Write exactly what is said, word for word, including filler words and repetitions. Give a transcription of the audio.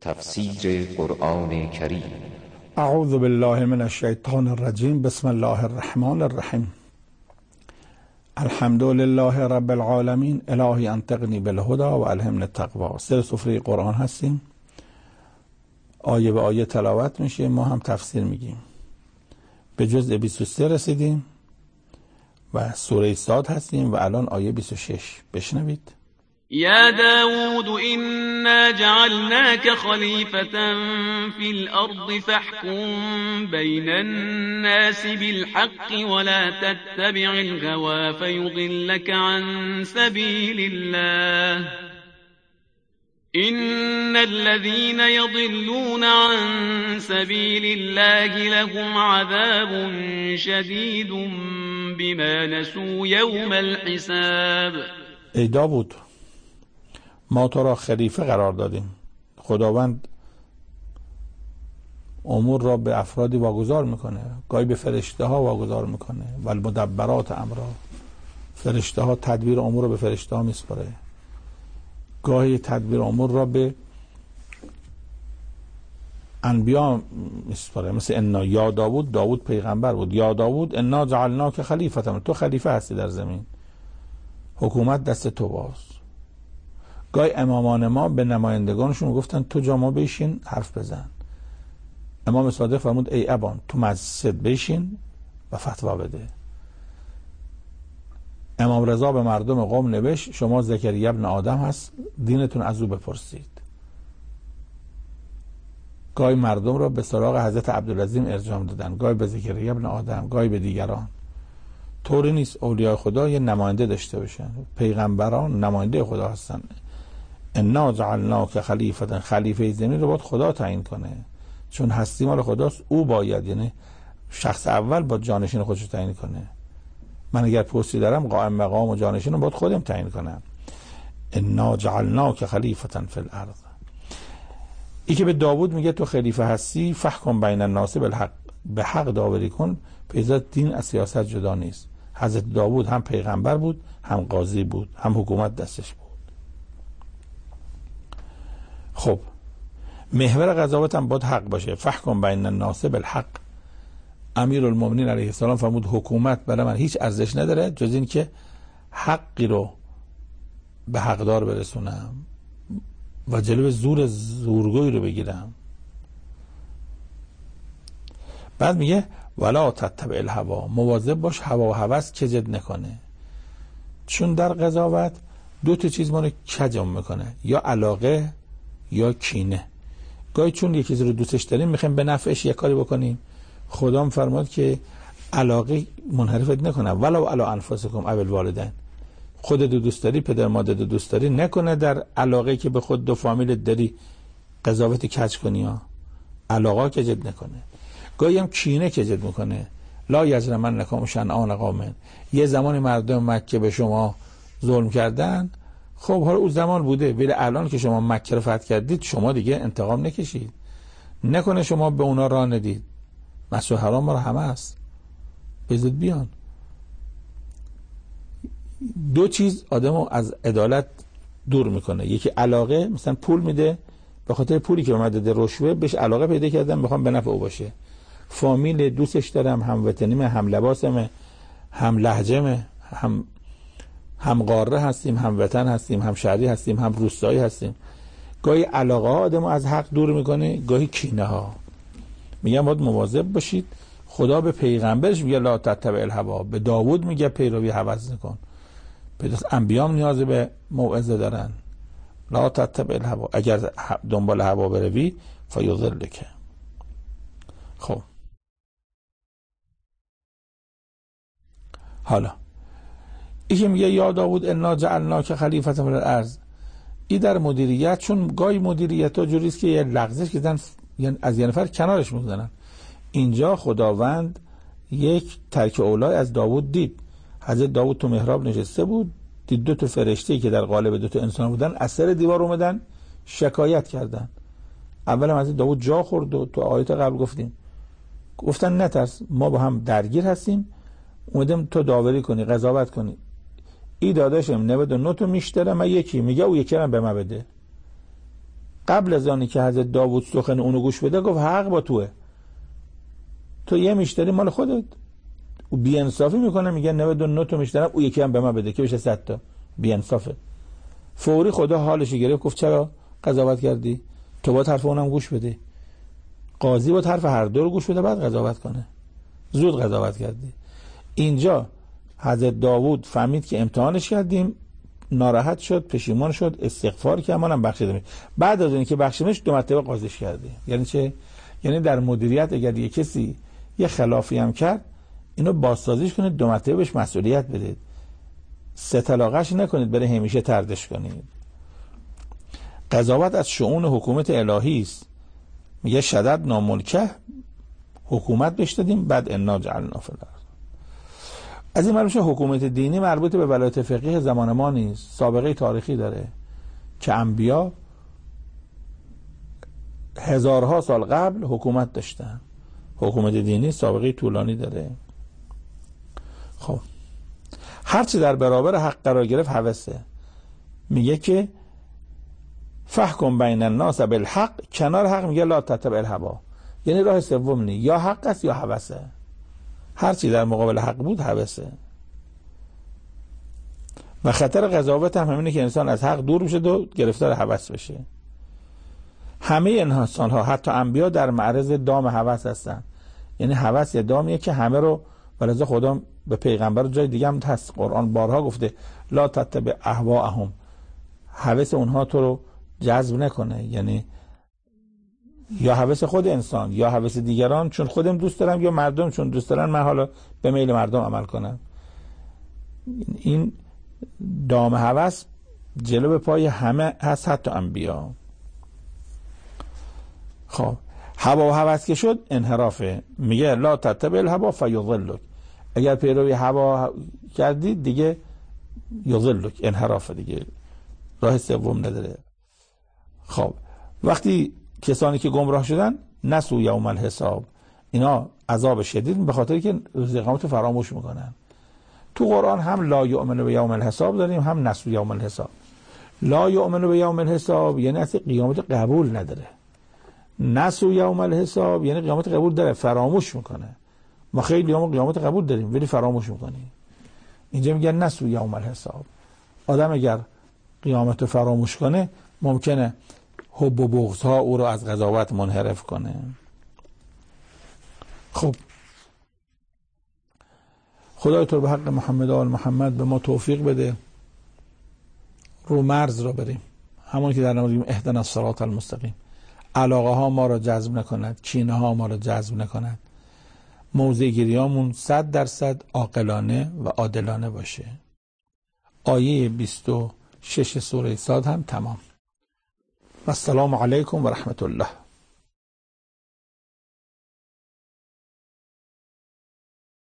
تفسیر قرآن کریم. اعوذ بالله من الشیطان الرجیم. بسم الله الرحمن الرحیم. الحمد لله رب العالمین. الهی انطقنی بالهدی و الهمنی التقوی. سر سفره قرآن هستیم، آیه به آیه تلاوت میشه، ما هم تفسیر میگیم. به جزء بیست و سه رسیدیم و سوره صاد هستیم و الان آیه بیست و شش. بشنوید. يا داود إنا جعلناك خليفة في الأرض فاحكم بين الناس بالحق ولا تتبع الهوى فيضلك عن سبيل الله إن الذين يضلون عن سبيل الله لهم عذاب شديد بما نسوا يوم الحساب. ای داود، ما تو را خلیفه قرار دادیم. خداوند امور را به افرادی واگذار میکنه، گاهی به فرشته ها واگذار میکنه و المدبرات امرا. فرشته ها تدبیر امور را به فرشته ها میسپاره، گاهی تدبیر امور را به انبیا میسپاره. مثل انا یا داود، داود پیغمبر بود. یا داود انا جعلناک خلیفة، تو خلیفه هستی در زمین، حکومت دست تو باز. گاهی امامان ما به نمایندگانشون گفتن تو جا ما بشین حرف بزن. امام صادق فرمود ای ابان، تو مسجد بشین و فتوا بده. امام رضا به مردم قوم نوشت شما زکریا ابن آدم هست، دینتون از او بپرسید. گاهی مردم را به سراغ حضرت عبدالعظیم ارجاع دادن، گاهی به زکریا ابن آدم، گاهی به دیگران. طوری نیست اولیاء خدا یه نماینده داشته باشن. پیغمبران نماینده خدا هستن. انا جعلناک خلیفة، خلیفه زمین رو باید خدا تعیین کنه، چون هستی مال خداست. او باید، یعنی شخص اول با جانشین خودش تعیین کنه. من اگر پستی دارم، قائم مقام و جانشین رو باید خودم تعیین کنم. انا جعلناک خلیفة فی الارض. ای که به داوود میگه تو خلیفه هستی، فحکم بین الناس بالحق، به حق داوری کن. پیدا دین از سیاست جدا نیست. حضرت داوود هم پیغمبر بود، هم قاضی بود، هم حکومت دستش بود. خب محور قضاوت هم باید حق باشه. فحکم بین الناس بالحق. امیرالمومنین علیه السلام فرمود حکومت برای من هیچ ارزش نداره جز این که حقی رو به حقدار برسونم و جلوی زور زورگوی رو بگیرم. بعد میگه ولا تتبع الهوا، مواظب باش هوا و هوس کجت نکنه، چون در قضاوت دو تا چیز ما رو کجم میکنه، یا علاقه یا کینه. گاهی چون یه چیزی رو دوستش داریم میخوایم به نفعش یه کاری بکنیم. خدا هم فرمود که علاقه منحرفت نکنه. ولو علی انفسکم او الوالدین، خودت دوست داری، پدر مادر دوست داری، نکنه در علاقه که به خود دو فامیلت داری قضاوت کج کنی ها. علاقه کجت نکنه. گاهی هم کینه کجت میکنه. لا یجرمنکم شنآن قوم، یه زمانی مردم مکه به شما ظلم کردن، خب حالا اون زمان بوده، ولی الان که شما مکه رو فتح کردید شما دیگه انتقام نکشید. نکنه شما به اونا راه ندید. مسجد حرام ما همه هست، بزد بیان. دو چیز آدمو از عدالت دور میکنه. یکی علاقه، مثلا پول میده، به خاطر پولی که به من داده رشوه بهش علاقه پیدا کردم، میخوام به نفع او باشه. فامیل دوستش دارم، هم وطنیمه، هم لباسمه، هم لهجه‌مه، هم هم قاره هستیم، هم وطن هستیم، هم شهری هستیم، هم روستایی هستیم. گاهی علاقه ها آدمو از حق دور میکنه، گاهی کینه ها. میگم باید مواظب باشید. خدا به پیغمبرش میگه لا تتبع الهوا، به داوود میگه پیروی هوس نکن. پس انبیام نیاز به موعظه دارن. لا تتبع الهوا، اگر دنبال هوا بروی فیضلک. خب حالا این که میگه یا داوود انا جعلناک خلیفة فی الارض، این در مدیریت، چون گاهی مدیریت ها جوریست که یه لغزش که زن یعنی از یه نفر کنارش میگذارن. اینجا خداوند یک ترک اولای از داوود دید. حضرت داوود تو محراب نشسته بود، دید دو تا فرشته که در قالب دو تا انسان بودن از سر دیوار اومدن شکایت کردن. اول هم حضرت داوود جا خورد و تو آیات قبل گفتیم، گفتن نترس، ما با هم درگیر هستیم، اومدیم تو داوری کنی، قضاوت کنی. ای داداشم نود و نه تو میشتره، من یکی میگه او یکی رو به من بده. قبل از آنی که حضرت داوود سخن اونو گوش بده گفت حق با توه، تو یه میشتری مال خودت. او بی انصافی میکنه، میگه نود و نه تا میشترم، او یکی هم به من بده که بشه صد تا. بی انصافه. فوری خدا حالش گرفت، گفت چرا قضاوت کردی؟ تو با طرف اونم گوش بده. قاضی با طرف هر دو رو گوش بده بعد قضاوت کنه. زود قضاوت کردی. اینجا حضرت داوود فهمید که امتحانش کردیم، ناراحت شد، پشیمان شد، استغفار کرد، منم بخشیدم. بعد از اینکه بخشیدمش دو مرتبه قاضیش کردی. یعنی چه؟ یعنی در مدیریت اگر یه کسی یه خلافی هم کرد، اینو بازسازیش کنید، دو مرتبه بهش مسئولیت بدید. سه طلاقش نکنید بره همیشه طردش کنید. قضاوت از شؤون حکومت الهی است. میگه شدد ناملکه، حکومت بهش دادیم، بعد انا جعلنا فی الارض. از این معلومه حکومت دینی مربوط به ولایت فقیه زمان ما نیست، سابقه تاریخی داره که انبیا هزارها سال قبل حکومت داشتن. حکومت دینی سابقه طولانی داره. خب هرچی در برابر حق قرار گرفت هوسه. میگه که فحکم بین الناس بالحق، کنار حق میگه لا تتبع الهوا، یعنی راه سوم نی، یا حق است یا هوسه. هرچی در مقابل حق بود هوسه. و خطر قضاوت هم همینه که انسان از حق دور بشه و گرفتار هوس بشه. همه انسان ها حتی انبیا در معرض دام هوس هستن. یعنی هوس یه دامیه که همه رو، ولذا خدا به پیغمبر جای دیگه هم هست، قرآن بارها گفته لا تتبع اهواءهم، هوس اونها تو رو جذب نکنه. یعنی یا هوس خود انسان یا هوس دیگران، چون خودم دوست دارم، یا مردم چون دوست دارن من حالا به میل مردم عمل کنم. این دام هوس جلو به پای همه هست، حتی انبیا. خب هوا و هوس که شد انحرافه. میگه لا تتبع الهوا فیضلک، اگر پیروی هوا کردید دیگه یضلک، انحرافه دیگه، راه سوم نداره. خب وقتی کسانی که گمراه شدن نسوا یوم الحساب، اینا عذاب شدید به خاطر که روز قیامت فراموش میکنن. تو قرآن هم لا یؤمن به یوم الحساب داریم، هم نسوا یوم الحساب. لا یؤمن به یوم الحساب یعنی اصلا قیامت قبول نداره. نسوا یوم الحساب یعنی قیامت قبول داره، فراموش میکنه. ما خیلی هم قیامت قبول داریم ولی فراموش میکنیم. اینجا میگن نسوا یوم الحساب. آدم اگر قیامت فراموش کنه ممکنه حب و بغض ها او رو از قضاوت منحرف کنه. خب خدای تو به حق محمد و آل محمد به ما توفیق بده رو مرز را بریم، همون که در نماز میگیم اهدنا الصراط المستقیم. علاقه ها ما را جذب نکند، کینه ها ما را جذب نکند. موضع گیریامون صد درصد عاقلانه و عادلانه باشه. آیه بیست و شش سوره صاد هم تمام. و السلام علیکم و رحمت الله.